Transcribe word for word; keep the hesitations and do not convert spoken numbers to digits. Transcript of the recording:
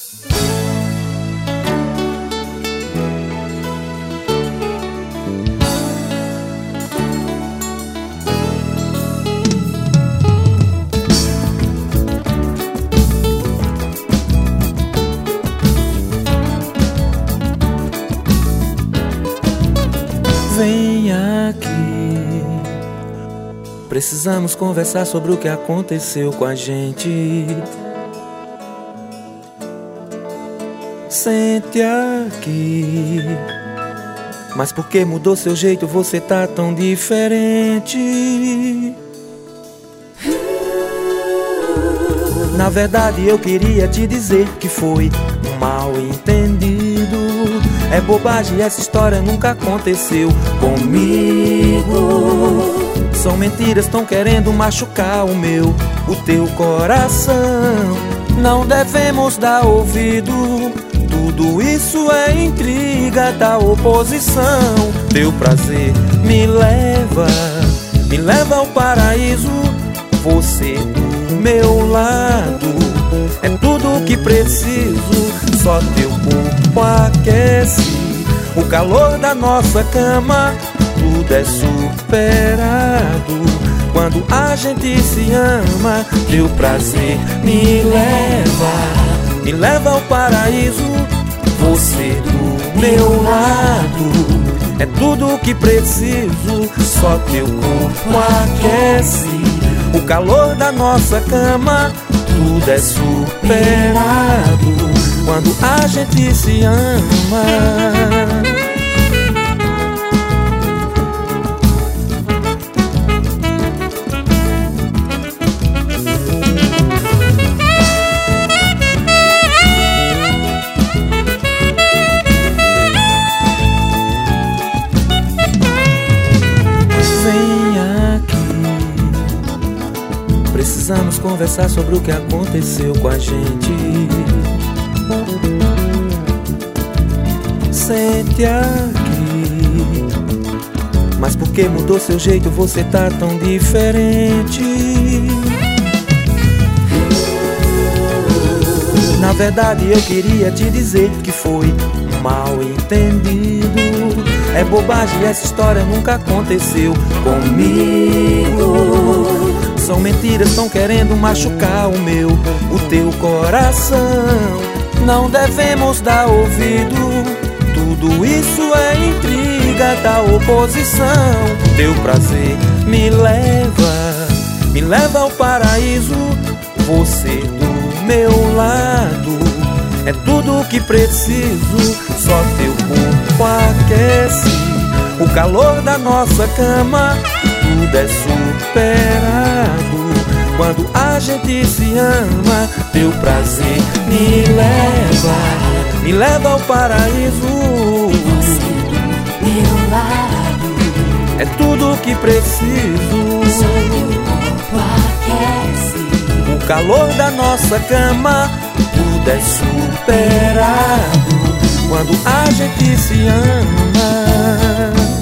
Vem aqui, precisamos conversar sobre o que aconteceu com a gente. Sente aqui, mas por que mudou seu jeito? Você tá tão diferente. Na verdade eu queria te dizer que foi um mal entendido. É bobagem, essa história nunca aconteceu comigo. São mentiras, tão querendo machucar o meu, o teu coração. Não devemos dar ouvido, tudo isso é intriga da oposição. Teu prazer me leva, me leva ao paraíso. Você do meu lado é tudo o que preciso. Só teu corpo aquece o calor da nossa cama. Tudo é superado quando a gente se ama. Teu prazer me leva, me leva ao paraíso. Você do meu lado é tudo o que preciso. Só teu corpo aquece o calor da nossa cama. Tudo é superado quando a gente se ama. Precisamos conversar sobre o que aconteceu com a gente. Sente aqui, mas por que mudou seu jeito? Você tá tão diferente. Na verdade eu queria te dizer que foi um mal entendido. É bobagem, essa história nunca aconteceu comigo. São mentiras, tão querendo machucar o meu, o teu coração. Não devemos dar ouvido, tudo isso é intriga da oposição. Teu prazer me leva, me leva ao paraíso. Você do meu lado é tudo o que preciso. Só teu corpo aquece o calor da nossa cama. Tudo é superado quando a gente se ama. Teu prazer me leva, me leva ao paraíso. Você do meu lado é tudo o que preciso. Só teu corpo aquece o calor da nossa cama. Tudo é superado quando a gente se ama.